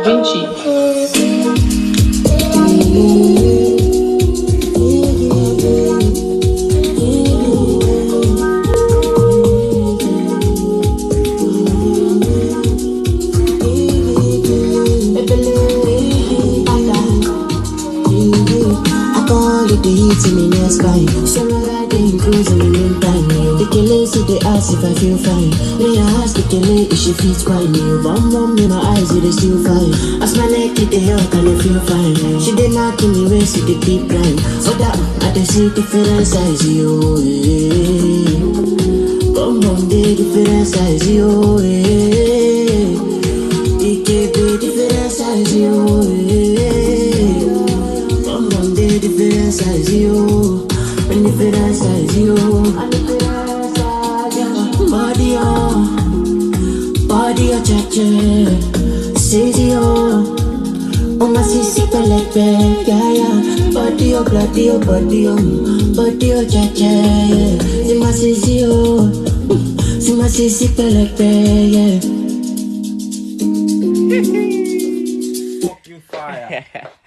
Vinci. The heat in me next fine. Summer riding cruise in the meantime. The killer see the ask if I feel fine. When I ask the killer if she feels quite new. Bum in my eyes, it is still fine. As my neck hit the hill, can I feel fine? She did not give me waist with the deep grind. For that, I just see different size, yo. Bum day different size, yo. It can be different size, yo. Different size, you, and different size, you, body, cha-cha, says you, oh my sissy, like yeah, body, body, cha-cha, see my sissy, see my sissy, like yeah. Fucking fire.